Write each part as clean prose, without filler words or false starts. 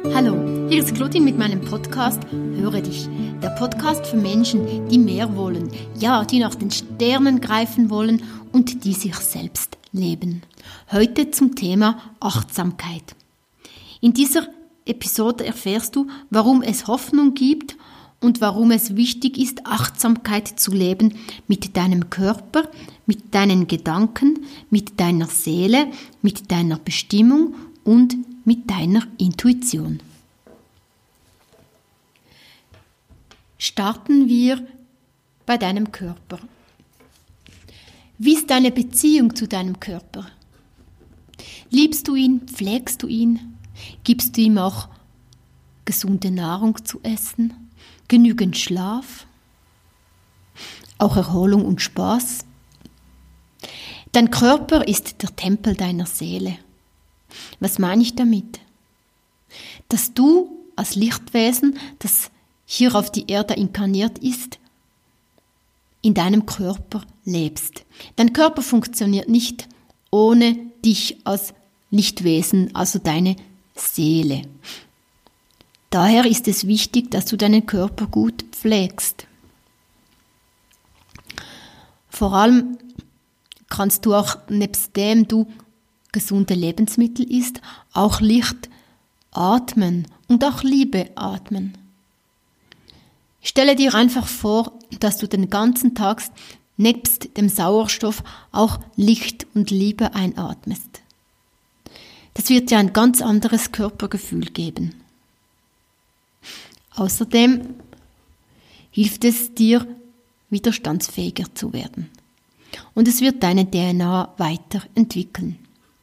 Hallo, hier ist Claudine mit meinem Podcast Höre dich. Der Podcast für Menschen, die mehr wollen, ja, die nach den Sternen greifen wollen und die sich selbst leben. Heute zum Thema Achtsamkeit. In dieser Episode erfährst du, warum es Hoffnung gibt und warum es wichtig ist, Achtsamkeit zu leben mit deinem Körper, mit deinen Gedanken, mit deiner Seele, mit deiner Bestimmung und mit deiner Intuition. Starten wir bei deinem Körper. Wie ist deine Beziehung zu deinem Körper? Liebst du ihn? Pflegst du ihn? Gibst du ihm auch gesunde Nahrung zu essen? Genügend Schlaf? Auch Erholung und Spaß? Dein Körper ist der Tempel deiner Seele. Was meine ich damit? Dass du als Lichtwesen, das hier auf die Erde inkarniert ist, in deinem Körper lebst. Dein Körper funktioniert nicht ohne dich als Lichtwesen, also deine Seele. Daher ist es wichtig, dass du deinen Körper gut pflegst. Vor allem kannst du auch, nebst dem du gesunde Lebensmittel isst, auch Licht atmen und auch Liebe atmen. Stelle dir einfach vor, dass du den ganzen Tag nebst dem Sauerstoff auch Licht und Liebe einatmest. Das wird dir ein ganz anderes Körpergefühl geben. Außerdem hilft es dir, widerstandsfähiger zu werden. Und es wird deine DNA weiterentwickeln.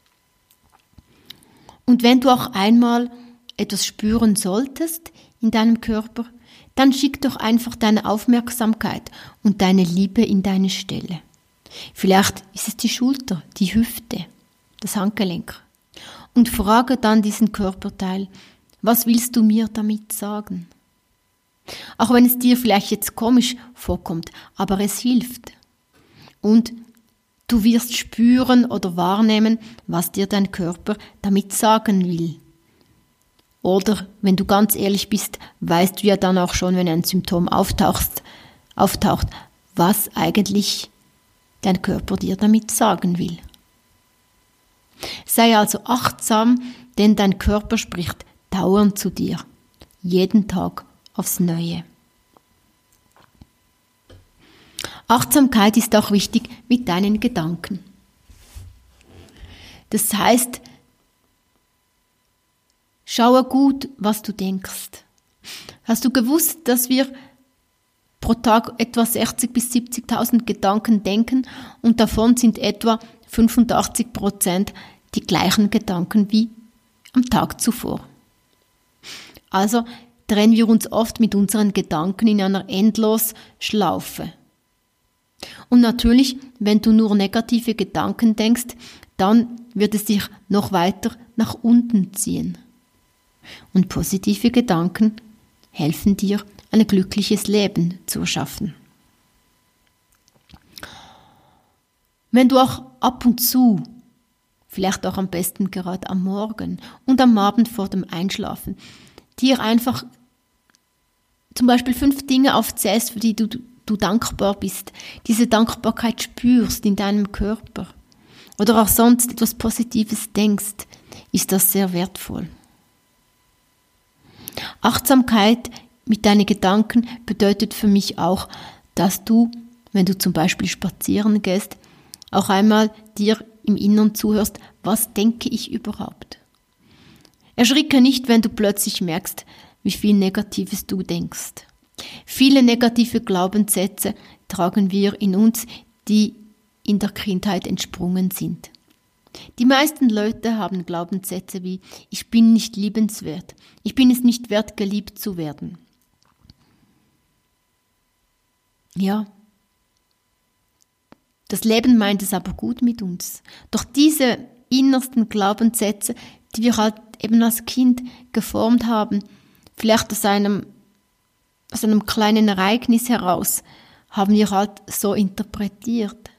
Und wenn du auch einmal etwas spüren solltest in deinem Körper, dann schick doch einfach deine Aufmerksamkeit und deine Liebe in deine Stelle. Vielleicht ist es die Schulter, die Hüfte, das Handgelenk. Und frage dann diesen Körperteil, was willst du mir damit sagen? Auch wenn es dir vielleicht jetzt komisch vorkommt, aber es hilft. Und du wirst spüren oder wahrnehmen, was dir dein Körper damit sagen will. Oder, wenn du ganz ehrlich bist, weißt du ja dann auch schon, wenn ein Symptom auftaucht, was eigentlich dein Körper dir damit sagen will. Sei also achtsam, denn dein Körper spricht dauernd zu dir, jeden Tag aufs Neue. Achtsamkeit ist auch wichtig mit deinen Gedanken. Das heißt, schaue gut, was du denkst. Hast du gewusst, dass wir pro Tag etwa 60.000 bis 70.000 Gedanken denken und davon sind etwa 85% die gleichen Gedanken wie am Tag zuvor? Also drehen wir uns oft mit unseren Gedanken in einer Endlosschlaufe. Und natürlich, wenn du nur negative Gedanken denkst, dann wird es dich noch weiter nach unten ziehen. Und positive Gedanken helfen dir, ein glückliches Leben zu erschaffen. Wenn du auch ab und zu, vielleicht auch am besten gerade am Morgen und am Abend vor dem Einschlafen, dir einfach zum Beispiel 5 Dinge aufzählst, für die du dankbar bist, diese Dankbarkeit spürst in deinem Körper oder auch sonst etwas Positives denkst, ist das sehr wertvoll. Achtsamkeit mit deinen Gedanken bedeutet für mich auch, dass du, wenn du zum Beispiel spazieren gehst, auch einmal dir im Innern zuhörst, was denke ich überhaupt? Erschricke nicht, wenn du plötzlich merkst, wie viel Negatives du denkst. Viele negative Glaubenssätze tragen wir in uns, die in der Kindheit entsprungen sind. Die meisten Leute haben Glaubenssätze wie, ich bin nicht liebenswert, ich bin es nicht wert, geliebt zu werden. Ja, das Leben meint es aber gut mit uns. Doch diese innersten Glaubenssätze, die wir halt eben als Kind geformt haben, vielleicht aus einem kleinen Ereignis heraus, haben wir halt so interpretiert.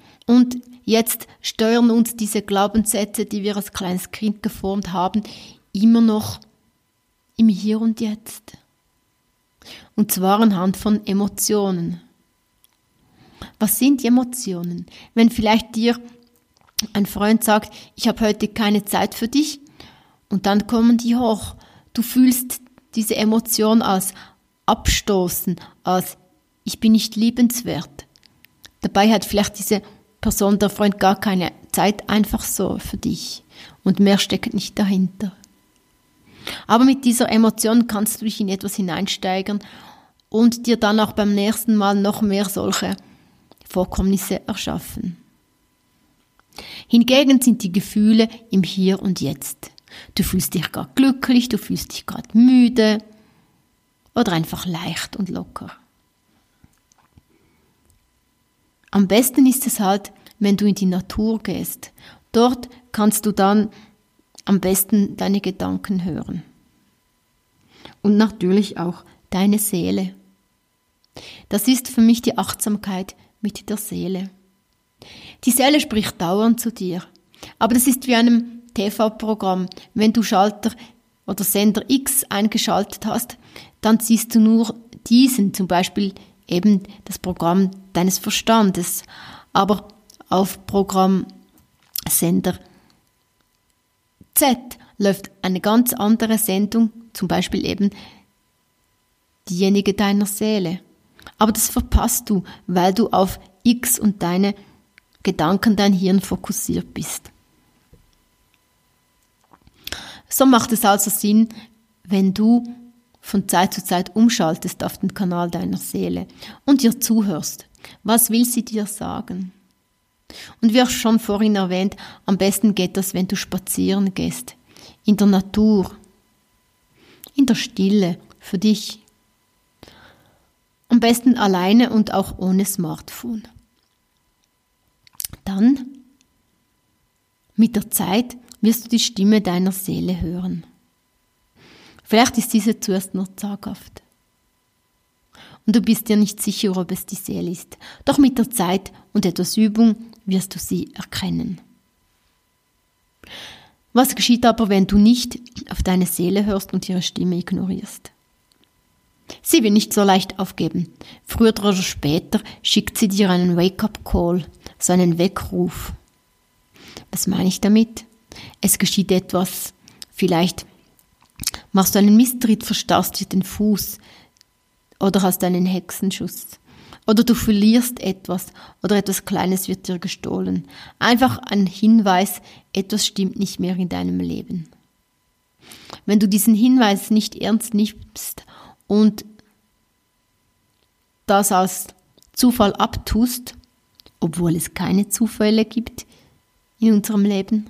Und jetzt steuern uns diese Glaubenssätze, die wir als kleines Kind geformt haben, immer noch im Hier und Jetzt. Und zwar anhand von Emotionen. Was sind die Emotionen? Wenn vielleicht dir ein Freund sagt, ich habe heute keine Zeit für dich, und dann kommen die hoch. Du fühlst diese Emotion als Abstoßen, als ich bin nicht liebenswert. Dabei hat vielleicht diese Person, der Freund, gar keine Zeit einfach so für dich und mehr steckt nicht dahinter. Aber mit dieser Emotion kannst du dich in etwas hineinsteigern und dir dann auch beim nächsten Mal noch mehr solche Vorkommnisse erschaffen. Hingegen sind die Gefühle im Hier und Jetzt. Du fühlst dich gerade glücklich, du fühlst dich gerade müde oder einfach leicht und locker. Am besten ist es halt, wenn du in die Natur gehst. Dort kannst du dann am besten deine Gedanken hören. Und natürlich auch deine Seele. Das ist für mich die Achtsamkeit mit der Seele. Die Seele spricht dauernd zu dir. Aber das ist wie einem TV-Programm. Wenn du Schalter oder Sender X eingeschaltet hast, dann siehst du nur diesen, zum Beispiel eben das Programm deines Verstandes. Aber auf Programm Sender Z läuft eine ganz andere Sendung, zum Beispiel eben diejenige deiner Seele. Aber das verpasst du, weil du auf X und deine Gedanken, dein Hirn fokussiert bist. So macht es also Sinn, wenn du von Zeit zu Zeit umschaltest auf den Kanal deiner Seele und ihr zuhörst. Was will sie dir sagen? Und wie auch schon vorhin erwähnt, am besten geht das, wenn du spazieren gehst. In der Natur. In der Stille. Für dich. Am besten alleine und auch ohne Smartphone. Dann, mit der Zeit, wirst du die Stimme deiner Seele hören. Vielleicht ist diese zuerst noch zaghaft. Und du bist dir nicht sicher, ob es die Seele ist. Doch mit der Zeit und etwas Übung wirst du sie erkennen. Was geschieht aber, wenn du nicht auf deine Seele hörst und ihre Stimme ignorierst? Sie will nicht so leicht aufgeben. Früher oder später schickt sie dir einen Wake-up-Call, so einen Weckruf. Was meine ich damit? Es geschieht etwas, vielleicht machst du einen Misstritt, verstarrst dir den Fuß oder hast einen Hexenschuss. Oder du verlierst etwas oder etwas Kleines wird dir gestohlen. Einfach ein Hinweis, etwas stimmt nicht mehr in deinem Leben. Wenn du diesen Hinweis nicht ernst nimmst und das als Zufall abtust, obwohl es keine Zufälle gibt in unserem Leben,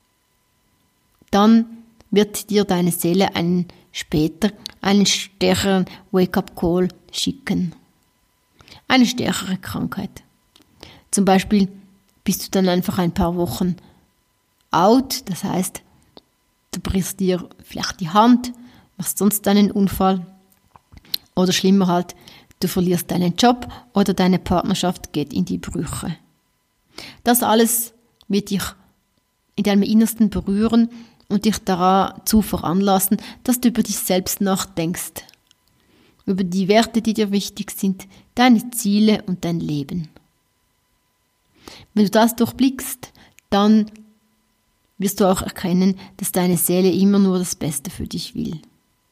dann wird dir deine Seele später einen stärkeren Wake-up-Call schicken. Eine stärkere Krankheit. Zum Beispiel bist du dann einfach ein paar Wochen out, das heißt, du brichst dir vielleicht die Hand, machst sonst einen Unfall oder schlimmer halt, du verlierst deinen Job oder deine Partnerschaft geht in die Brüche. Das alles wird dich in deinem Innersten berühren und dich dazu veranlassen, dass du über dich selbst nachdenkst, über die Werte, die dir wichtig sind, deine Ziele und dein Leben. Wenn du das durchblickst, dann wirst du auch erkennen, dass deine Seele immer nur das Beste für dich will.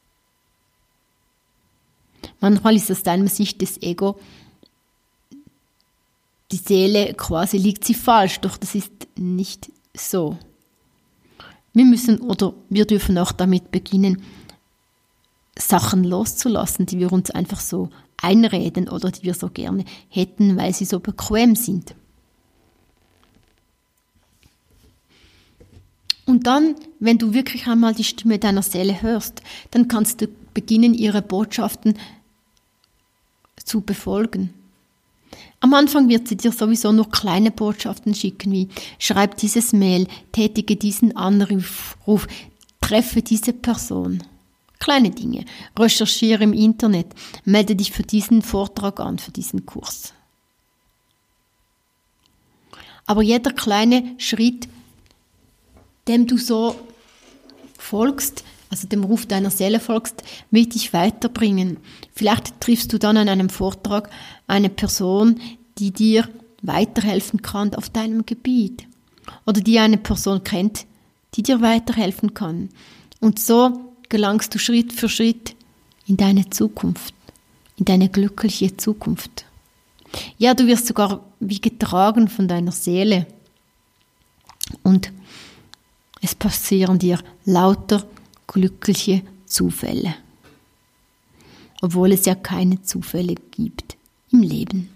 Manchmal ist aus deiner Sicht des Ego die Seele quasi liegt sie falsch, doch das ist nicht so. Wir dürfen auch damit beginnen, Sachen loszulassen, die wir uns einfach so einreden oder die wir so gerne hätten, weil sie so bequem sind. Und dann, wenn du wirklich einmal die Stimme deiner Seele hörst, dann kannst du beginnen, ihre Botschaften zu befolgen. Am Anfang wird sie dir sowieso nur kleine Botschaften schicken, wie schreib dieses Mail, tätige diesen Anruf, treffe diese Person. Kleine Dinge. Recherchiere im Internet, melde dich für diesen Vortrag an, für diesen Kurs. Aber jeder kleine Schritt, dem du so folgst, also dem Ruf deiner Seele folgst, wird dich weiterbringen. Vielleicht triffst du dann an einem Vortrag eine Person, die dir weiterhelfen kann auf deinem Gebiet. Oder die eine Person kennt, die dir weiterhelfen kann. Und so gelangst du Schritt für Schritt in deine Zukunft, in deine glückliche Zukunft. Ja, du wirst sogar wie getragen von deiner Seele. Und es passieren dir lauter glückliche Zufälle. Obwohl es ja keine Zufälle gibt im Leben.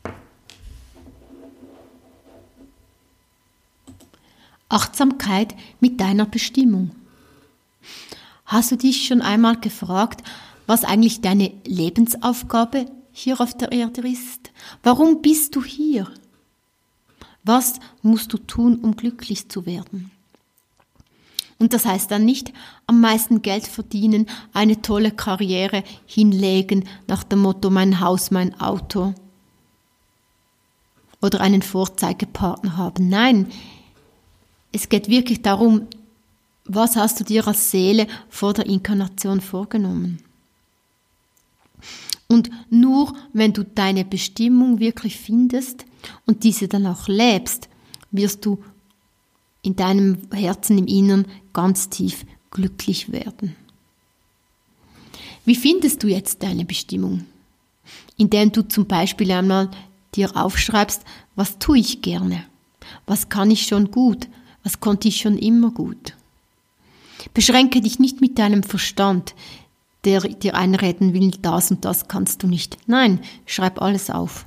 Achtsamkeit mit deiner Bestimmung. Hast du dich schon einmal gefragt, was eigentlich deine Lebensaufgabe hier auf der Erde ist? Warum bist du hier? Was musst du tun, um glücklich zu werden? Und das heißt dann nicht am meisten Geld verdienen, eine tolle Karriere hinlegen, nach dem Motto mein Haus, mein Auto oder einen Vorzeigepartner haben. Nein, es geht wirklich darum, was hast du dir als Seele vor der Inkarnation vorgenommen? Und nur wenn du deine Bestimmung wirklich findest und diese dann auch lebst, wirst du in deinem Herzen, im Innern ganz tief glücklich werden. Wie findest du jetzt deine Bestimmung? Indem du zum Beispiel einmal dir aufschreibst, was tue ich gerne? Was kann ich schon gut? Was konnte ich schon immer gut? Beschränke dich nicht mit deinem Verstand, der dir einreden will, das und das kannst du nicht. Nein, schreib alles auf.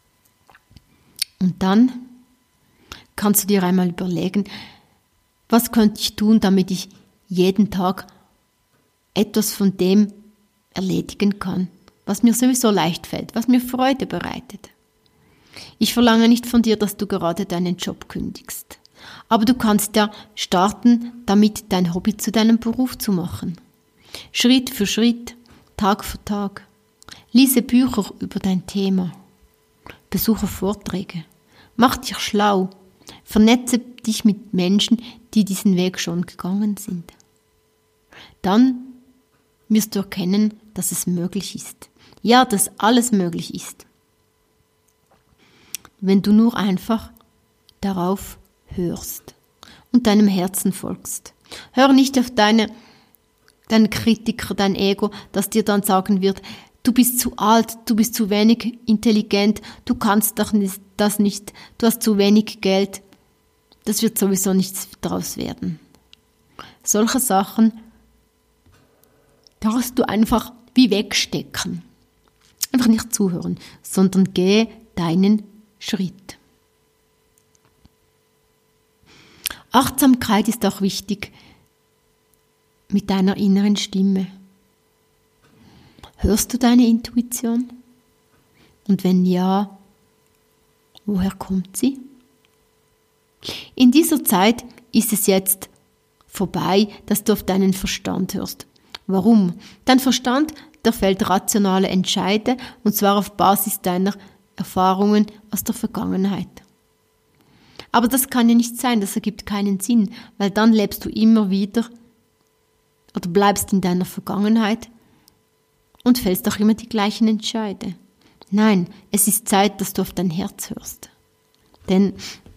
Und dann kannst du dir einmal überlegen, was könnte ich tun, damit ich jeden Tag etwas von dem erledigen kann, was mir sowieso leicht fällt, was mir Freude bereitet. Ich verlange nicht von dir, dass du gerade deinen Job kündigst. Aber du kannst ja starten, damit dein Hobby zu deinem Beruf zu machen. Schritt für Schritt, Tag für Tag. Lese Bücher über dein Thema. Besuche Vorträge. Mach dich schlau. Vernetze dich mit Menschen, die diesen Weg schon gegangen sind. Dann wirst du erkennen, dass es möglich ist. Ja, dass alles möglich ist. Wenn du nur einfach darauf hörst und deinem Herzen folgst. Hör nicht auf deinen Kritiker, dein Ego, das dir dann sagen wird, du bist zu alt, du bist zu wenig intelligent, du kannst doch das nicht, du hast zu wenig Geld. Das wird sowieso nichts daraus werden. Solche Sachen darfst du einfach wie wegstecken. Einfach nicht zuhören, sondern geh deinen Schritt. Achtsamkeit ist auch wichtig mit deiner inneren Stimme. Hörst du deine Intuition? Und wenn ja, woher kommt sie? In dieser Zeit ist es jetzt vorbei, dass du auf deinen Verstand hörst. Warum? Dein Verstand, der fällt rationale Entscheide, und zwar auf Basis deiner Erfahrungen aus der Vergangenheit. Aber das kann ja nicht sein, das ergibt keinen Sinn, weil dann lebst du immer wieder oder bleibst in deiner Vergangenheit und fällst auch immer die gleichen Entscheide. Nein, es ist Zeit, dass du auf dein Herz hörst. Denn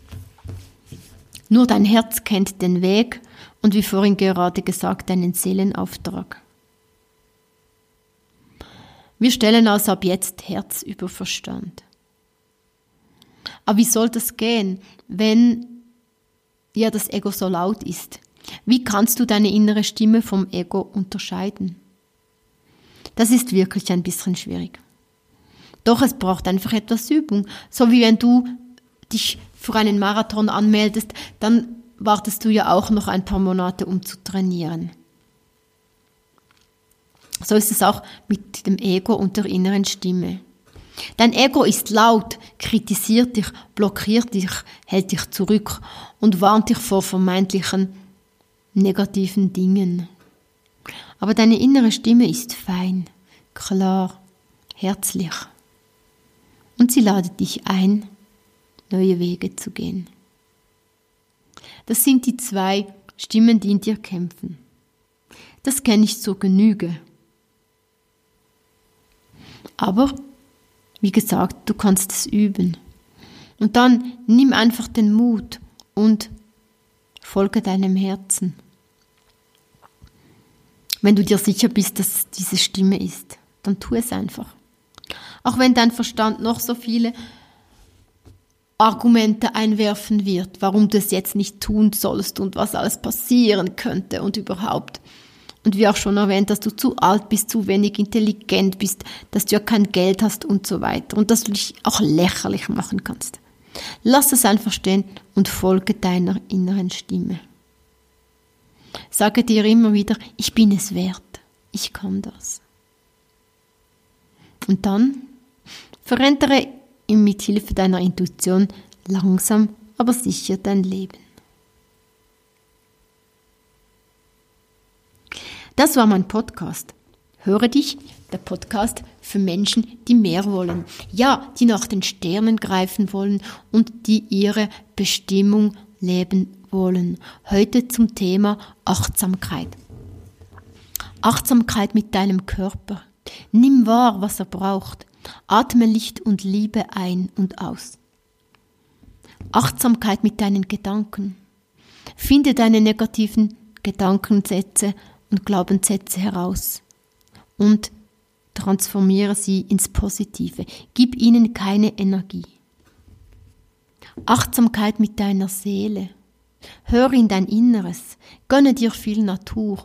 nur dein Herz kennt den Weg und wie vorhin gerade gesagt, deinen Seelenauftrag. Wir stellen also ab jetzt Herz über Verstand. Aber wie soll das gehen, wenn ja das Ego so laut ist? Wie kannst du deine innere Stimme vom Ego unterscheiden? Das ist wirklich ein bisschen schwierig. Doch es braucht einfach etwas Übung. So wie wenn du dich für einen Marathon anmeldest, dann wartest du ja auch noch ein paar Monate, um zu trainieren. So ist es auch mit dem Ego und der inneren Stimme. Dein Ego ist laut, kritisiert dich, blockiert dich, hält dich zurück und warnt dich vor vermeintlichen negativen Dingen. Aber deine innere Stimme ist fein, klar, herzlich. Und sie ladet dich ein, neue Wege zu gehen. Das sind die zwei Stimmen, die in dir kämpfen. Das kenne ich zur Genüge. Aber, wie gesagt, du kannst es üben. Und dann nimm einfach den Mut und folge deinem Herzen. Wenn du dir sicher bist, dass es diese Stimme ist, dann tu es einfach. Auch wenn dein Verstand noch so viele Argumente einwerfen wird, warum du es jetzt nicht tun sollst und was alles passieren könnte und überhaupt. Und wie auch schon erwähnt, dass du zu alt bist, zu wenig intelligent bist, dass du ja kein Geld hast und so weiter und dass du dich auch lächerlich machen kannst. Lass es einfach stehen und folge deiner inneren Stimme. Sage dir immer wieder, ich bin es wert, ich kann das. Und dann verändere mit Hilfe deiner Intuition langsam, aber sicher dein Leben. Das war mein Podcast. Höre dich, der Podcast für Menschen, die mehr wollen. Ja, die nach den Sternen greifen wollen und die ihre Bestimmung leben wollen. Heute zum Thema Achtsamkeit. Achtsamkeit mit deinem Körper. Nimm wahr, was er braucht. Atme Licht und Liebe ein und aus. Achtsamkeit mit deinen Gedanken. Finde deine negativen Gedankensätze und Glaubenssätze heraus und transformiere sie ins Positive. Gib ihnen keine Energie. Achtsamkeit mit deiner Seele. Hör in dein Inneres. Gönne dir viel Natur.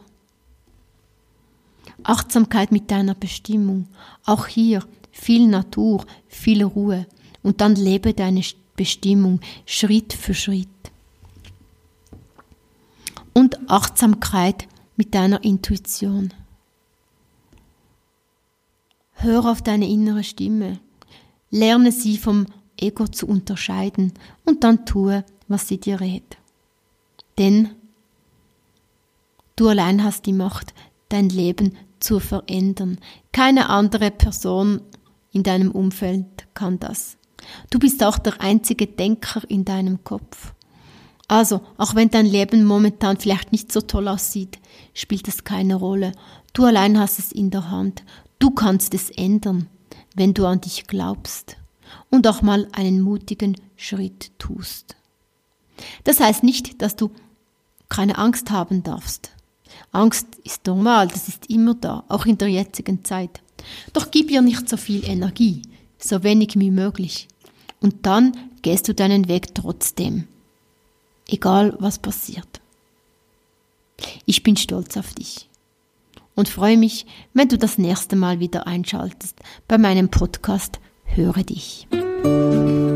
Achtsamkeit mit deiner Bestimmung. Auch hier viel Natur, viel Ruhe. Und dann lebe deine Bestimmung Schritt für Schritt. Und Achtsamkeit mit deiner Intuition. Hör auf deine innere Stimme. Lerne sie vom Ego zu unterscheiden und dann tue, was sie dir rät. Denn du allein hast die Macht, dein Leben zu verändern. Keine andere Person in deinem Umfeld kann das. Du bist auch der einzige Denker in deinem Kopf. Also, auch wenn dein Leben momentan vielleicht nicht so toll aussieht, spielt es keine Rolle. Du allein hast es in der Hand. Du kannst es ändern, wenn du an dich glaubst und auch mal einen mutigen Schritt tust. Das heißt nicht, dass du keine Angst haben darfst. Angst ist normal, das ist immer da, auch in der jetzigen Zeit. Doch gib ihr nicht so viel Energie, so wenig wie möglich. Und dann gehst du deinen Weg trotzdem. Egal, was passiert. Ich bin stolz auf dich und freue mich, wenn du das nächste Mal wieder einschaltest bei meinem Podcast Höre dich.